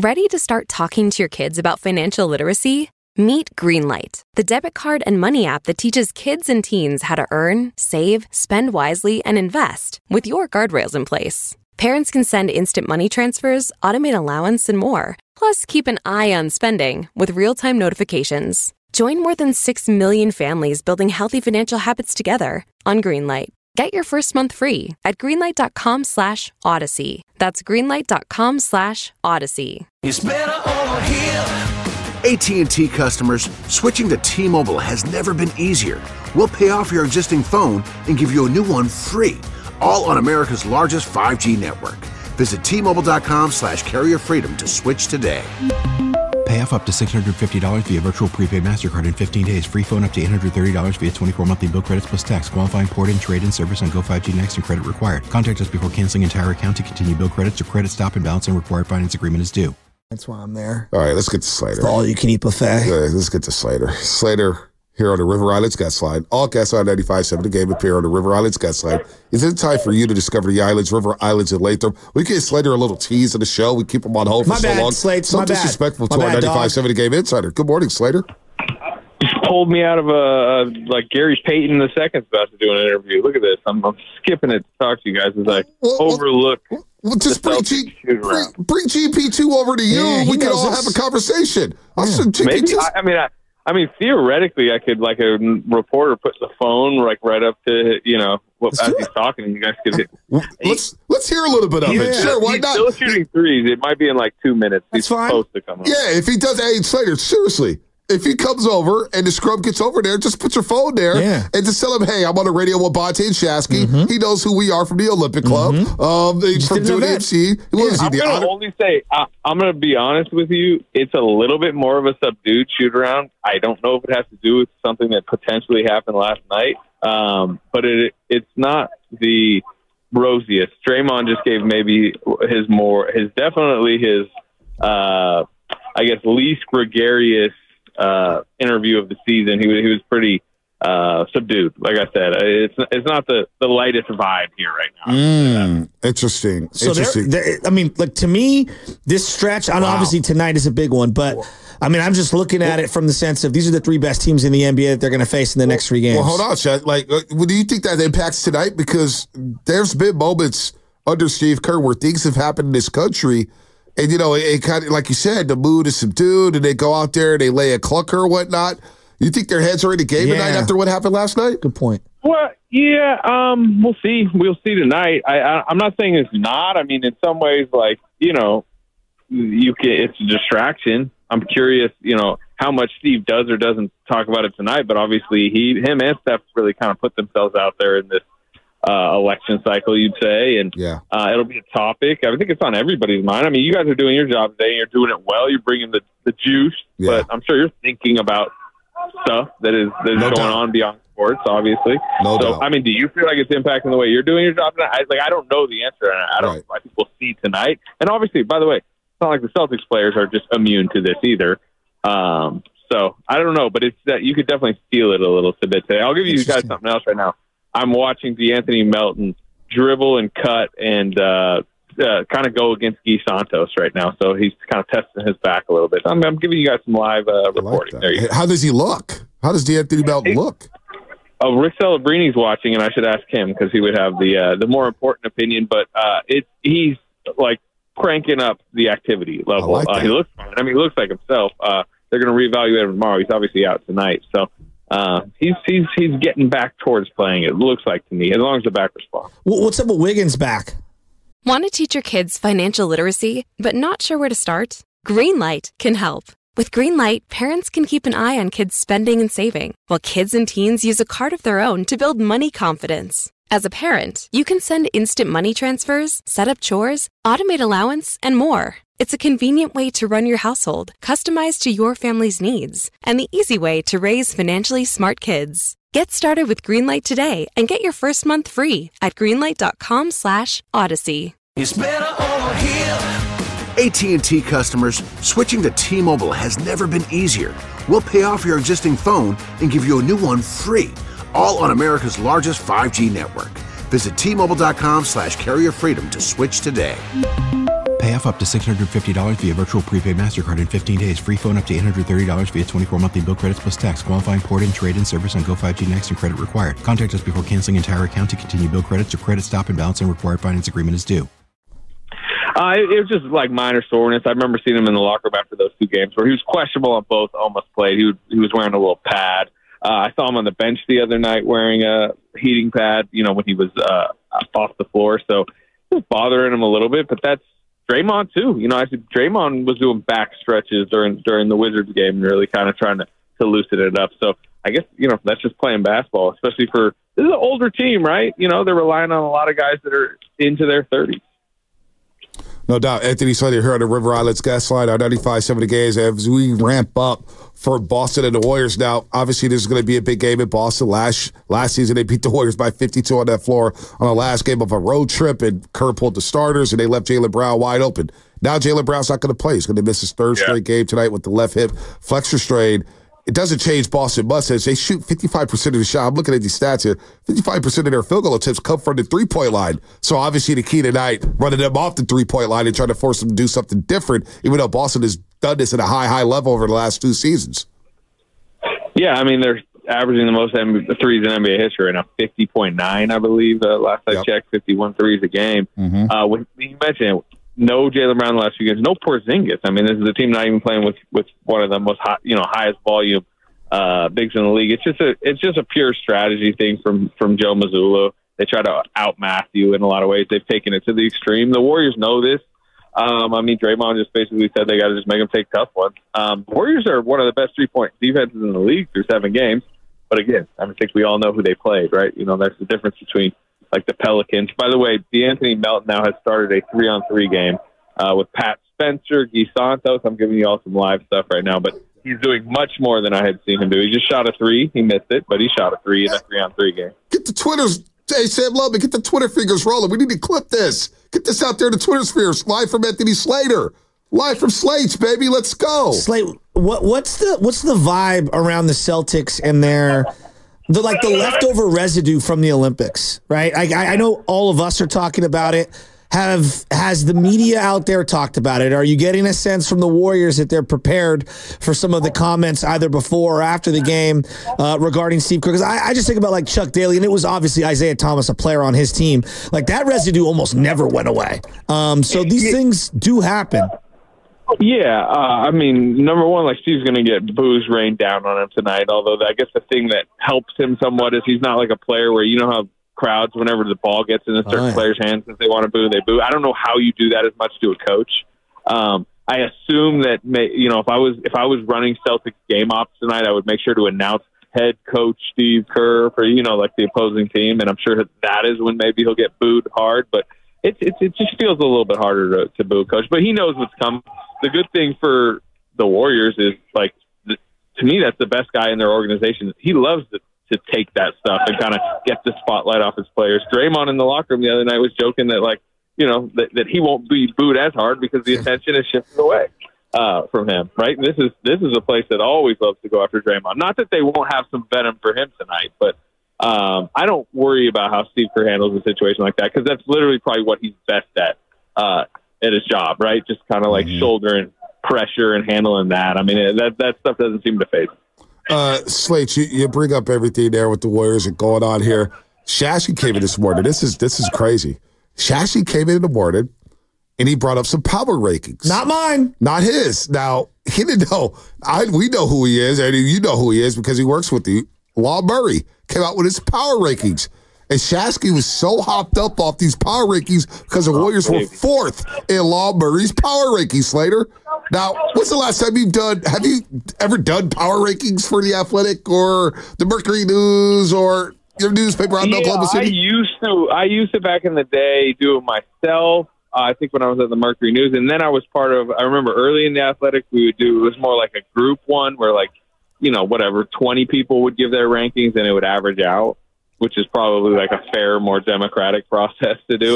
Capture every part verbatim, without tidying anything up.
Ready to start talking to your kids about financial literacy? Meet Greenlight, the debit card and money app that teaches kids and teens how to earn, save, spend wisely, and invest with your guardrails in place. Parents can send instant money transfers, automate allowance, and more. Plus, keep an eye on spending with real-time notifications. Join more than six million families building healthy financial habits together on Greenlight. Get your first month free at greenlight.com slash odyssey. That's greenlight.com slash odyssey. It's better over here. A T and T customers, switching to T-Mobile has never been easier. We'll pay off your existing phone and give you a new one free, all on America's largest five G network. Visit T-Mobile.com slash carrier freedom to switch today. Pay off up to six hundred fifty dollars via virtual prepaid MasterCard in fifteen days. Free phone up to eight hundred thirty dollars via twenty-four monthly bill credits plus tax. Qualifying port-in, trade-in service on Go five G Next and credit required. Contact us before canceling entire account to continue bill credits or credit stop and balance and required finance agreement is due. That's why I'm there. All right, let's get to Slater. All you can eat buffet. Yeah, let's get to Slater. Slater here on the River Islands Guest Line. All guests on ninety-five point seven The Game appear on the River Islands Guest Line. Is it time for you to discover the islands, River Islands, and Latham? We give Slater a little tease of the show. We keep him on hold for my so bad, long. Slate, So my bad. disrespectful My to our bad, ninety-five point dog. seven The Game Insider. Good morning, Slater. Just pulled me out of a, uh, like Gary's Payton the second's about to do an interview. Look at this. I'm, I'm skipping it to talk to you guys as I Well, well, overlook. Well, just the bring, Celtics G, shoot bring, around. bring G P two over to you. Yeah, he we can knows all us. have a conversation. I'll Yeah. send G P two. Maybe I, I mean, I, I mean, theoretically, I could like a reporter put the phone like right up to you know what, Let's as do he's it. talking, and you guys could. Hit. Let's let's hear a little bit of Yeah. it. Sure, why He's not? still shooting threes. It might be in like two minutes. That's he's fine. supposed to come up. Yeah, if he does, hey, Slater, seriously, if he comes over and the scrub gets over there, just put your phone there Yeah. and just tell him, hey, I'm on the radio with Bonte and Shasky. Mm-hmm. He knows who we are from the Olympic Club. Um, they- Just from didn't know doing that. M C. What is he, I'm the going honor- to only say, I, I'm going to be honest with you. It's a little bit more of a subdued shoot around. I don't know if it has to do with something that potentially happened last night, um, but it it's not the rosiest. Draymond just gave maybe his more, his definitely his, uh, I guess, least gregarious uh, interview of the season. He was, he was pretty uh, subdued. Like I said, it's it's not the, the lightest vibe here right now. Mm, interesting. So interesting. there, there, I mean, like to me, this stretch, and obviously tonight is a big one, but I mean, I'm just looking at it from the sense of these are the three best teams in the N B A that they're going to face in the next three games. Well, hold on, Chad. Like, uh, well, do you think that impacts tonight? Because there's been moments under Steve Kerr where things have happened in this country, and you know, it, it kind of like you said, the mood is subdued, and they go out there and they lay a clunker or whatnot. You think their heads are in the game Yeah. tonight after what happened last night? Good point. Well, yeah, um, we'll see. We'll see tonight. I, I, I'm not saying it's not. I mean, in some ways, like you know, you can. It's a distraction. I'm curious, you know, how much Steve does or doesn't talk about it tonight. But obviously, he, him, and Steph really kind of put themselves out there in this uh, election cycle, you'd say, and Yeah. uh, it'll be a topic. I think it's on everybody's mind. I mean, you guys are doing your job today, and you're doing it well. You're bringing the, the juice, Yeah. but I'm sure you're thinking about stuff that is that is No going doubt. on beyond sports, obviously. No so, doubt. I mean, do you feel like it's impacting the way you're doing your job tonight? I, like, I don't know the answer, and I don't. Right. I think we'll see tonight. And obviously, by the way, it's not like the Celtics players are just immune to this either. Um, so I don't know, but it's that you could definitely feel it a little bit today. I'll give you guys something else right now. I'm watching DeAnthony Melton dribble and cut and uh, uh, kind of go against Guy Santos right now. So he's kind of testing his back a little bit. I'm, I'm giving you guys some live uh, I like reporting. that. There you go. How does he look? How does D'Anthony Melton look? Oh, Rick Celebrini's watching, and I should ask him because he would have the uh, the more important opinion. But uh, it he's like cranking up the activity level. I like uh, that. he looks fine. I mean, he looks like himself. Uh, they're going to reevaluate him tomorrow. He's obviously out tonight, so uh, he's he's he's getting back towards playing. It looks like to me, as long as the back responds. Wh- What's up with Wiggins back? Want to teach your kids financial literacy, but not sure where to start? Greenlight can help. With Greenlight, parents can keep an eye on kids' spending and saving, while kids and teens use a card of their own to build money confidence. As a parent, you can send instant money transfers, set up chores, automate allowance, and more. It's a convenient way to run your household, customized to your family's needs, and the easy way to raise financially smart kids. Get started with Greenlight today and get your first month free at greenlight.com slash odyssey. It's better over here. A T and T customers, switching to T-Mobile has never been easier. We'll pay off your existing phone and give you a new one free, all on America's largest five G network. Visit T-Mobile.com slash carrier freedom to switch today. Pay off up to six hundred fifty dollars via virtual prepaid MasterCard in fifteen days. Free phone up to eight hundred thirty dollars via twenty-four monthly bill credits plus tax. Qualifying port-in, trade-in service on Go five G Next and credit required. Contact us before canceling entire account to continue bill credits or credit stop and balance and required finance agreement is due. Uh, it, it was just like minor soreness. I remember seeing him in the locker room after those two games where he was questionable on both, almost played. He was, he was wearing a little pad. Uh, I saw him on the bench the other night wearing a heating pad, you know, when he was uh, off the floor. So it was bothering him a little bit, but that's Draymond too. You know, I said Draymond was doing back stretches during during the Wizards game and really kind of trying to, to loosen it up. So I guess, you know, that's just playing basketball, especially for this is an older team, right? You know, they're relying on a lot of guys that are into their thirties. No doubt. Anthony Slater here on the River Islands Guest Line on ninety-five point seven The Gaze as we ramp up for Boston and the Warriors. Now, obviously, this is going to be a big game in Boston. Last last season, they beat the Warriors by fifty-two on that floor on the last game of a road trip, and Kerr pulled the starters, and they left Jaylen Brown wide open. Now, Jaylen Brown's not going to play. He's going to miss his third yeah. straight game tonight with the left hip flexor strain. It doesn't change Boston much. They shoot fifty-five percent of the shot. I'm looking at these stats here. fifty-five percent of their field goal attempts come from the three-point line. So obviously the key tonight, running them off the three-point line and trying to force them to do something different, even though Boston has done this at a high, high level over the last two seasons. Yeah, I mean, they're averaging the most threes in N B A history right now, fifty point nine, I believe. Uh, last I yep. checked, fifty-one threes a game. Mm-hmm. Uh, when you mentioned it, no Jaylen Brown the last few games, no Porzingis. I mean, this is a team not even playing with, with one of the most hot, you know, highest volume uh, bigs in the league. It's just a it's just a pure strategy thing from from Joe Mazzulla. They try to outmath you in a lot of ways. They've taken it to the extreme. The Warriors know this. Um, I mean, Draymond just basically said they got to just make them take tough ones. Um, Warriors are one of the best three point defenses in the league through seven games. But again, I think we all know who they played, right? You know, that's the difference between like the Pelicans. By the way, D'Anthony Melton now has started a three-on-three game uh, with Pat Spencer, Guy Santos. I'm giving you all some live stuff right now, but he's doing much more than I had seen him do. He just shot a three. He missed it, but he shot a three in a three-on-three game. Get the Twitters. Hey, Sam Lubman, get the Twitter fingers rolling. We need to clip this. Get this out there in the Twitter spheres. Live from Anthony Slater. Live from Slates, baby. Let's go. Slate, what, what's the what's the vibe around the Celtics and their the like the leftover residue from the Olympics, right? I, I know all of us are talking about it. Have has the media out there talked about it? Are you getting a sense from the Warriors that they're prepared for some of the comments either before or after the game uh, regarding Steve Kerr? Because I, I just think about like Chuck Daly, and it was obviously Isaiah Thomas, a player on his team. Like that residue almost never went away. Um, so these things do happen. Yeah, uh, I mean, number one, like Steve's going to get booze rained down on him tonight. Although I guess the thing that helps him somewhat is he's not like a player where you know how crowds, whenever the ball gets in a certain oh, yeah. player's hands, if they want to boo, they boo. I don't know how you do that as much to a coach. Um, I assume that may, you know if I was if I was running Celtics game ops tonight, I would make sure to announce head coach Steve Kerr for you know like the opposing team, and I'm sure that is when maybe he'll get booed hard. But it it, it just feels a little bit harder to, to boo a coach. But he knows what's coming. The good thing for the Warriors is like the, to me that's the best guy in their organization. He loves to to take that stuff and kind of get the spotlight off his players. Draymond in the locker room the other night was joking that, like, you know, that, that he won't be booed as hard because the attention is shifted away uh, from him, right? And this is this is a place that always loves to go after Draymond. Not that they won't have some venom for him tonight, but um, I don't worry about how Steve Kerr handles a situation like that because that's literally probably what he's best at uh, at his job, right? Just kind of like mm-hmm. shouldering pressure and handling that. I mean, that that stuff doesn't seem to phase him. Uh, Slate, you, you bring up everything there with the Warriors and going on here. Shasky came in this morning. This is this is crazy. Shasky came in in the morning, and he brought up some power rankings. Not mine. Not his. Now, he didn't know. I, we know who he is, and you know who he is because he works with you. Law Murray came out with his power rankings. And Shasky was so hopped up off these power rankings because the Warriors were fourth in Law Murray's power rankings, Slater. Now, when's the last time you've done, have you ever done power rankings for The Athletic or the Mercury News or your newspaper out in yeah, Oklahoma City? I used to. I used to back in the day do it myself. Uh, I think when I was at the Mercury News. And then I was part of, I remember early in The Athletic, we would do, it was more like a group one where like, you know, whatever, twenty people would give their rankings and it would average out, which is probably like a fair, more democratic process to do.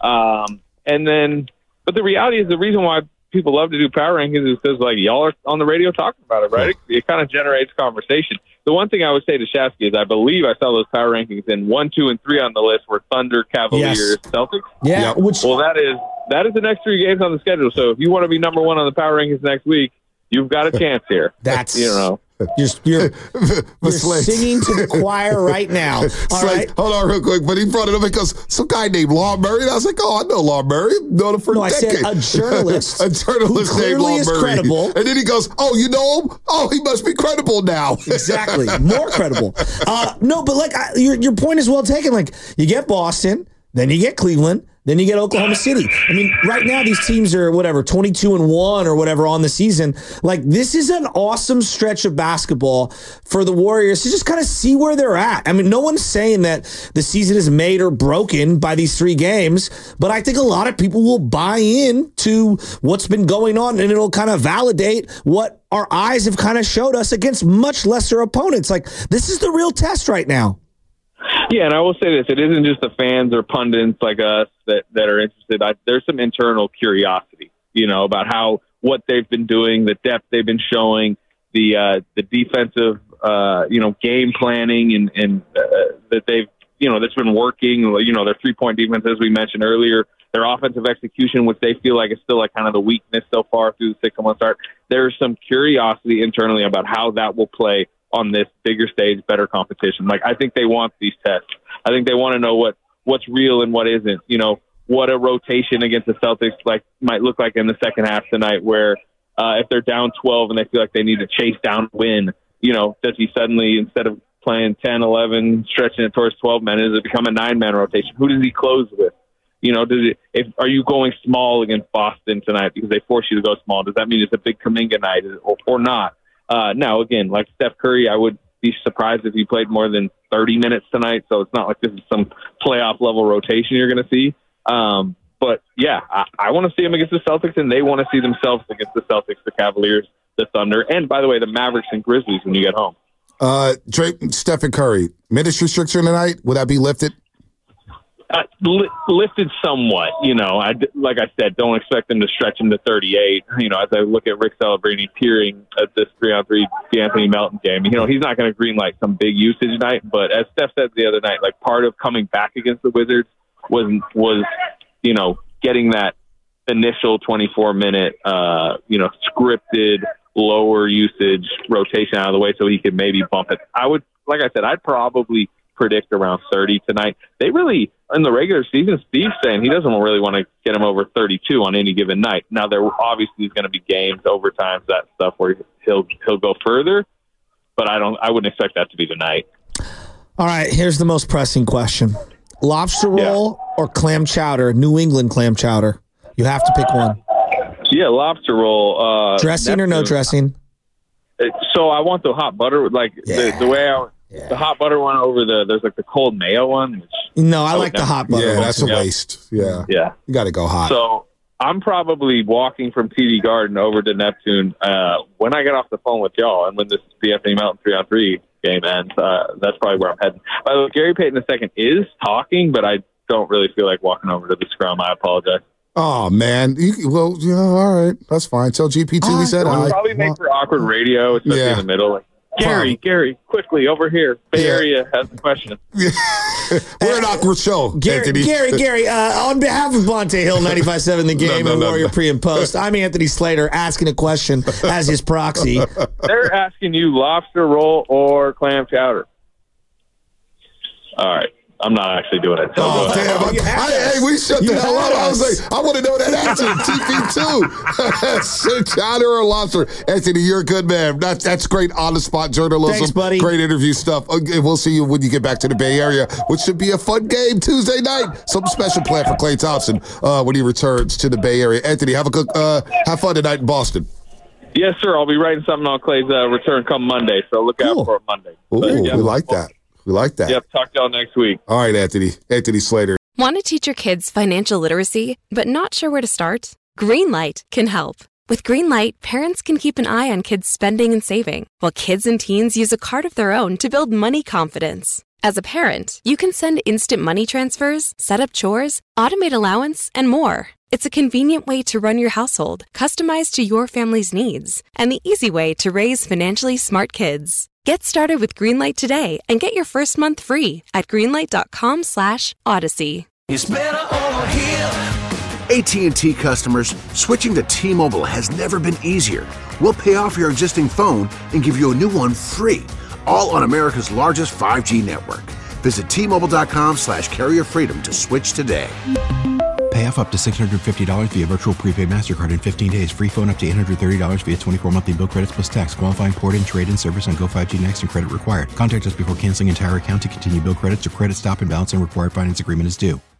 um, and then, but the reality is the reason why people love to do power rankings is because like y'all are on the radio talking about it, right? It, it kind of generates conversation. The one thing I would say to Shasky is I believe I saw those power rankings and one, two, and three on the list were Thunder, Cavaliers, yes. Celtics. Yeah. Yep. Which, well, that is that is the next three games on the schedule. So if you want to be number one on the power rankings next week, you've got a chance here. That's you know. You're, you're, you're singing to the choir right now. All right. Hold on real quick. But he brought it up because some guy named Law Murray. And I was like, oh, I know Law Murray. Know him for no, a I decade. said a journalist. a journalist who named Law is Murray. Credible. And then he goes, oh, you know him? Oh, he must be credible now. Exactly. More credible. Uh, no, but like I, your, your point is well taken. Like you get Boston, then you get Cleveland, then you get Oklahoma City. I mean, right now these teams are whatever, twenty-two and one or whatever on the season. Like this is an awesome stretch of basketball for the Warriors to just kind of see where they're at. I mean, no one's saying that the season is made or broken by these three games, but I think a lot of people will buy in to what's been going on, and it'll kind of validate what our eyes have kind of showed us against much lesser opponents. Like this is the real test right now. Yeah, and I will say this. It isn't just the fans or pundits like us that, that are interested. I, there's some internal curiosity, you know, about how what they've been doing, the depth they've been showing, the uh, the defensive, uh, you know, game planning and, and uh, that they've, you know, that's been working, you know, their three-point defense, as we mentioned earlier, their offensive execution, which they feel like is still like kind of the weakness so far through the six-one start. There's some curiosity internally about how that will play on this bigger stage, better competition. Like, I think they want these tests. I think they want to know what, what's real and what isn't. You know, what a rotation against the Celtics like might look like in the second half tonight, where uh, if they're down twelve and they feel like they need to chase down win, you know, does he suddenly, instead of playing ten, eleven, stretching it towards twelve men, does it become a nine-man rotation? Who does he close with? You know, does it, if are you going small against Boston tonight because they force you to go small? Does that mean it's a big Kuminga night or, or not? Uh, now, again, like Steph Curry, I would be surprised if he played more than thirty minutes tonight. So it's not like this is some playoff level rotation you're going to see. Um, but yeah, I, I want to see them against the Celtics, and they want to see themselves against the Celtics, the Cavaliers, the Thunder, and by the way, the Mavericks and Grizzlies when you get home. Uh, Drake, Stephen Curry, minutes restriction tonight, would that be lifted? Uh, li- lifted somewhat, you know. I, like I said, don't expect them to stretch him to thirty-eight. You know, as I look at Rick Celebrini peering at this three-on-three D'Anthony Melton game, you know, he's not going to greenlight some big usage night. But as Steph said the other night, like part of coming back against the Wizards was was you know getting that initial twenty-four minute, uh, you know, scripted lower usage rotation out of the way so he could maybe bump it. I would, like I said, I'd probably predict around thirty tonight. They really, in the regular season, Steve's saying he doesn't really want to get him over thirty-two on any given night. Now, there obviously is going to be games, overtimes, that stuff where he'll he'll go further, but I don't. I wouldn't expect that to be tonight. All right, here's the most pressing question: lobster roll yeah. or clam chowder? New England clam chowder. You have to pick one. Yeah, lobster roll. Uh, dressing or no dressing? So I want the hot butter. Like yeah. the, the way I. Yeah. The hot butter one over the, there's like the cold mayo one. Which no, I like the hot butter. Yeah, one. that's a waste. Yeah. Yeah. You got to go hot. So I'm probably walking from T D Garden over to Neptune uh, when I get off the phone with y'all and when this D'Anthony Melton three on three game ends. Uh, that's probably where I'm heading. By the way, Gary Payton the second is talking, but I don't really feel like walking over to the scrum. I apologize. Oh, man. You, well, you know, all right. That's fine. Tell G P T we said hi. Probably make for awkward radio, especially yeah. in the middle. Like, Gary, Gary, quickly over here. Bay yeah. Area has a question. We're an awkward show, Gary, Anthony. Gary, Gary, uh, on behalf of Bonte Hill, ninety-five point seven The Game no, no, and Warrior no, no. Pre and Post, I'm Anthony Slater asking a question as his proxy. They're asking you lobster roll or clam chowder. All right. I'm not actually doing it. So oh, damn. I, I, hey, we shut the hell up. I was like, I want to know that answer. T P two. Chowder or lobster? Anthony, you're a good man. That's, that's great on-the-spot journalism. Thanks, buddy. Great interview stuff. Okay, we'll see you when you get back to the Bay Area, which should be a fun game Tuesday night. Something special planned for Klay Thompson uh, when he returns to the Bay Area. Anthony, have a good, uh, have fun tonight in Boston. Yes, sir. I'll be writing something on Clay's uh, return come Monday, so look cool. out for it Monday. Ooh, but, yeah, we like that. We like that. Yep, talk to y'all next week. All right, Anthony. Anthony Slater. Want to teach your kids financial literacy, but not sure where to start? Greenlight can help. With Greenlight, parents can keep an eye on kids' spending and saving, while kids and teens use a card of their own to build money confidence. As a parent, you can send instant money transfers, set up chores, automate allowance, and more. It's a convenient way to run your household, customized to your family's needs, and the easy way to raise financially smart kids. Get started with Greenlight today and get your first month free at greenlight.com slash odyssey. It's better over here. A T and T customers, switching to T-Mobile has never been easier. We'll pay off your existing phone and give you a new one free, all on America's largest five G network. Visit T-Mobile.com slash carrier freedom to switch today. Pay off up to six hundred fifty dollars via virtual prepaid MasterCard in fifteen days. Free phone up to eight hundred thirty dollars via twenty-four monthly bill credits plus tax. Qualifying port-in, trade-in service on Go five G Next and credit required. Contact us before canceling entire account to continue bill credits or credit stop and balance and required finance agreement is due.